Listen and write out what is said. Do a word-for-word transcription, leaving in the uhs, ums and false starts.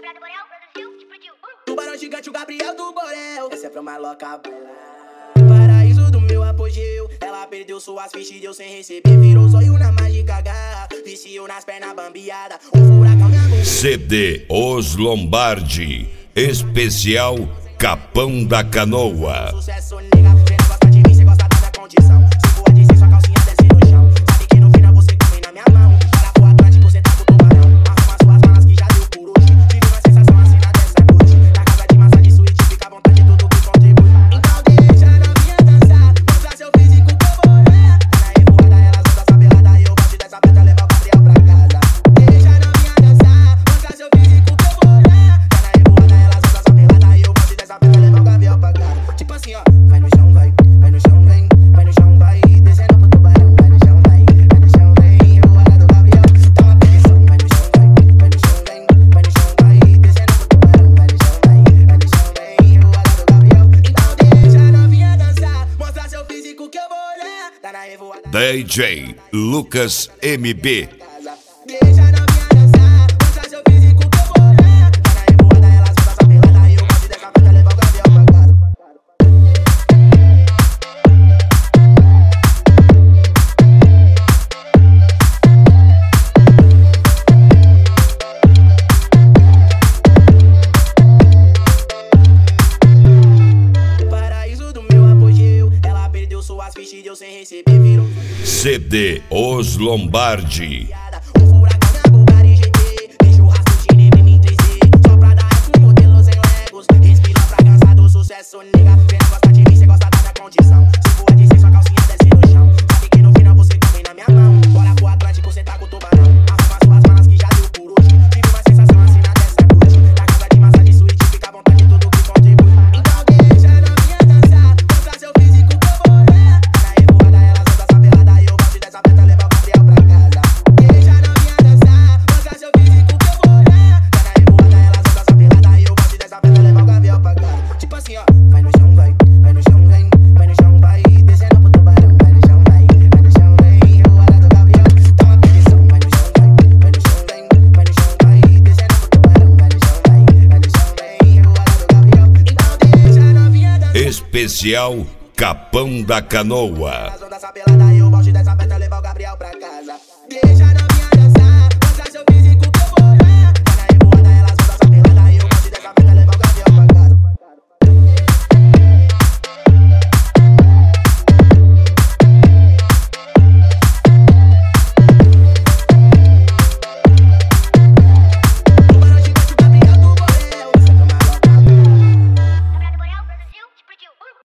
Tubarão gigante, o Gabriel do Borel. Essa é pra uma louca bailar. Paraíso do meu apogeu. Ela perdeu suas fichas e deu sem receber. Virou zóio na mágica garra. Viciou nas pernas bambeadas. O furacão me aguentou. C D Os Lombardi. Especial Capão da Canoa. Sucesso, nega. Cê não gosta de mim, cê gosta da minha condição. Se voa de cem, sua calcinha desce no chão. Sabe que no final você come na minha mão. Para pro Atlântico, cê tá com o tubarão. Arruma suas malas que já deu por hoje. Vive uma sensação assim na dessa noite. Na casa de massa de suíte, fica à vontade, tudo que contribui. Então deixa a novinha dançar. Mostra seu físico que eu vou olhar. Na revoada elas usam essa pelada. E eu gosto dessa festa, levar o Gabriel pra casa. Deixa a novinha dançar. Mostra seu físico que eu vou olhar. Na revoada elas usam essa pelada. E eu gosto dessa festa, levar o Gabriel pra casa. Tipo assim, ó. Vai no chão, vai. Vai no chão, vem. Vai no chão, vai. Descendo pro tubarão. Vai no chão, vai. Vai no chão, vem. Revoada do Gabriel. Tá uma petição. Vai no chão, vai. Vai no chão, vem. Vai no chão, vai. Descendo pro tubarão. Vai no chão, vai. Vai no chão, vem. Revoada do Gabriel. Então deixa a novinha dançar. Mostra seu físico que eu vou olhar. Tá na revoada. D J Lucas M B. Deixa a novinha dançar. Mostra seu físico que eu vou olhar. Tá na revoada elas usam essa pelada. E eu gosto dessa festa, levar o Gabriel pra casa. Paraíso do meu apogeu. Ela perdeu suas fichas e deu sem receber. Virou C D Os Lombardi. o furacão na Bulgari G T. Tem churrasco de neblina em três D. Só pra dar com modelos em Legos. Respira fragrância do sucesso, nega. Cê não gosta de mim, cê gosta da minha condição. Se voa de cem, sua calcinha desce no chão. Sabe que no final você come na minha mão. Bora pro Atlântico, cê tá com o tubarão. Arruma suas malas que já deu por hoje. Vive uma sensação assim na dessa noite. Na casa de massa de suíte, fica à vontade, tudo que contribui. Então deixa a novinha dançar. Mostra seu físico que eu vou olhar. Na revoada elas usam essa pelada. E eu gosto dessa festa, levar o Gabriel pra casa. Deixa a novinha dançar. Mostra seu físico que eu vou olhar. Tá na revoada elas usam essa pelada. E eu gosto dessa festa, levar o Gabriel pra casa. Tipo assim, ó. Vai no chão, vai. Vai no chão, vem. Vai no chão, vai. Descendo pro tubarão. Vai no chão, vai. Vai no chão, vem. Revoada do Gabriel. Tá uma petição. Vai no chão, vai. Vai no chão, vem. Vai no chão, vai. Descendo pro tubarão. Vai no chão, vai. Vai no chão, vem. Revoada do Gabriel. Então deixa a novinha dançar. Especial Capão da Canoa. Elas usam essa pelada. E eu